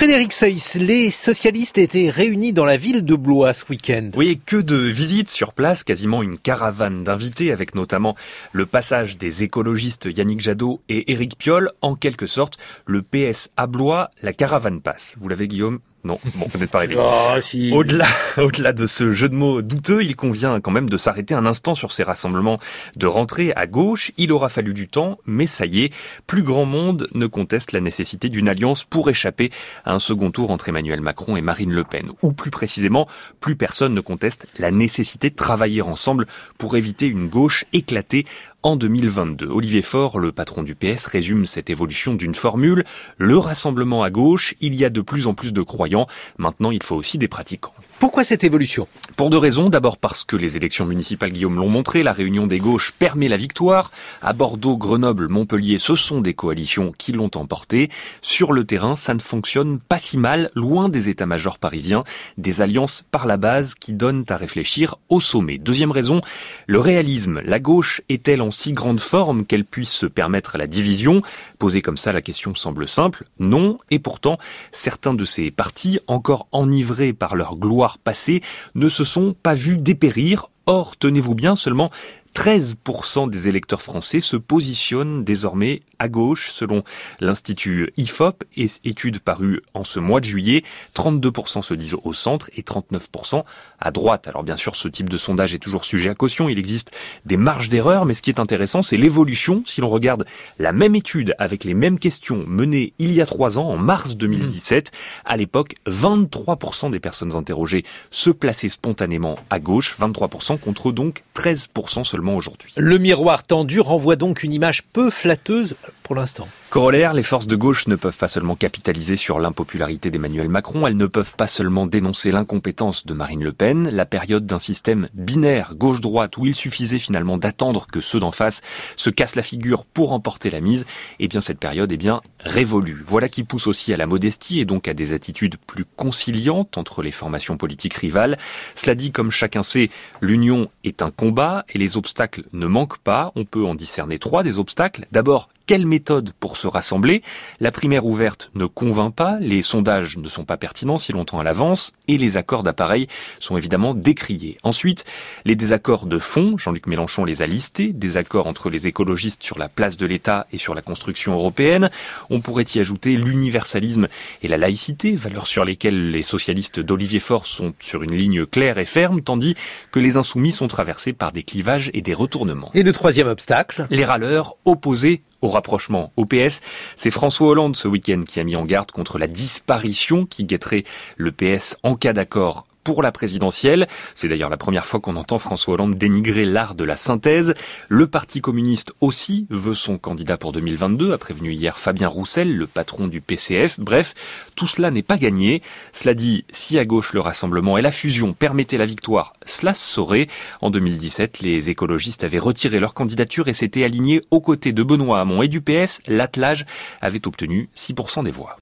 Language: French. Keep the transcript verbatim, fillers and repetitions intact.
Frédéric Seyss, les socialistes étaient réunis dans la ville de Blois ce week-end. Oui, et que de visites sur place, quasiment une caravane d'invités avec notamment le passage des écologistes Yannick Jadot et Éric Piolle, en quelque sorte le P S à Blois, la caravane passe. Vous l'avez, Guillaume ? Non, bon, vous n'êtes pas arrivé. Oh, si. Au-delà, au-delà de ce jeu de mots douteux, il convient quand même de s'arrêter un instant sur ces rassemblements de rentrée à gauche. Il aura fallu du temps, mais ça y est, plus grand monde ne conteste la nécessité d'une alliance pour échapper à un second tour entre Emmanuel Macron et Marine Le Pen. Ou plus précisément, plus personne ne conteste la nécessité de travailler ensemble pour éviter une gauche éclatée en deux mille vingt-deux. Olivier Faure, le patron du P S, résume cette évolution d'une formule. Le rassemblement à gauche, il y a de plus en plus de croyants. Maintenant, il faut aussi des pratiquants. Pourquoi cette évolution ? Pour deux raisons. D'abord parce que les élections municipales, Guillaume, l'ont montré. La réunion des gauches permet la victoire. À Bordeaux, Grenoble, Montpellier, ce sont des coalitions qui l'ont emporté. Sur le terrain, ça ne fonctionne pas si mal, loin des états-majors parisiens. Des alliances par la base qui donnent à réfléchir au sommet. Deuxième raison, le réalisme. La gauche est-elle en si grande forme qu'elle puisse se permettre la division ? Posée comme ça, la question semble simple. Non. Et pourtant, certains de ces partis, encore enivrés par leur gloire passée, ne se sont pas vus dépérir. Or, tenez-vous bien, seulement treize pour cent des électeurs français se positionnent désormais à gauche, selon l'Institut I F O P, et étude parue en ce mois de juillet. trente-deux pour cent se disent au centre et trente-neuf pour cent à droite. Alors bien sûr, ce type de sondage est toujours sujet à caution, il existe des marges d'erreur, mais ce qui est intéressant, c'est l'évolution. Si l'on regarde la même étude avec les mêmes questions menées il y a trois ans, en mars deux mille dix-sept, à l'époque, vingt-trois pour cent des personnes interrogées se plaçaient spontanément à gauche, vingt-trois pour cent contre donc treize pour cent seulement aujourd'hui. Le miroir tendu renvoie donc une image peu flatteuse pour l'instant. Corollaire, les forces de gauche ne peuvent pas seulement capitaliser sur l'impopularité d'Emmanuel Macron, elles ne peuvent pas seulement dénoncer l'incompétence de Marine Le Pen. La période d'un système binaire gauche-droite où il suffisait finalement d'attendre que ceux d'en face se cassent la figure pour emporter la mise, eh bien cette période est bien révolue. Voilà qui pousse aussi à la modestie et donc à des attitudes plus conciliantes entre les formations politiques rivales. Cela dit, comme chacun sait, l'union est un combat et les obstacles ne manquent pas. On peut en discerner trois des obstacles. D'abord, quelle méthode pour se rassembler ? La primaire ouverte ne convainc pas, les sondages ne sont pas pertinents si longtemps à l'avance, et les accords d'appareil sont évidemment décriés. Ensuite, les désaccords de fond, Jean-Luc Mélenchon les a listés, désaccords entre les écologistes sur la place de l'État et sur la construction européenne. On pourrait y ajouter l'universalisme et la laïcité, valeurs sur lesquelles les socialistes d'Olivier Faure sont sur une ligne claire et ferme, tandis que les insoumis sont traversés par des clivages et des retournements. Et le troisième obstacle ? Les râleurs opposés au rapprochement au P S. C'est François Hollande ce week-end qui a mis en garde contre la disparition qui guetterait le P S en cas d'accord pour la présidentielle. C'est d'ailleurs la première fois qu'on entend François Hollande dénigrer l'art de la synthèse. Le Parti communiste aussi veut son candidat pour deux mille vingt-deux, a prévenu hier Fabien Roussel, le patron du P C F. Bref, tout cela n'est pas gagné. Cela dit, si à gauche le rassemblement et la fusion permettaient la victoire, cela se saurait. En deux mille dix-sept, les écologistes avaient retiré leur candidature et s'étaient alignés aux côtés de Benoît Hamon et du P S. L'attelage avait obtenu six pour cent des voix.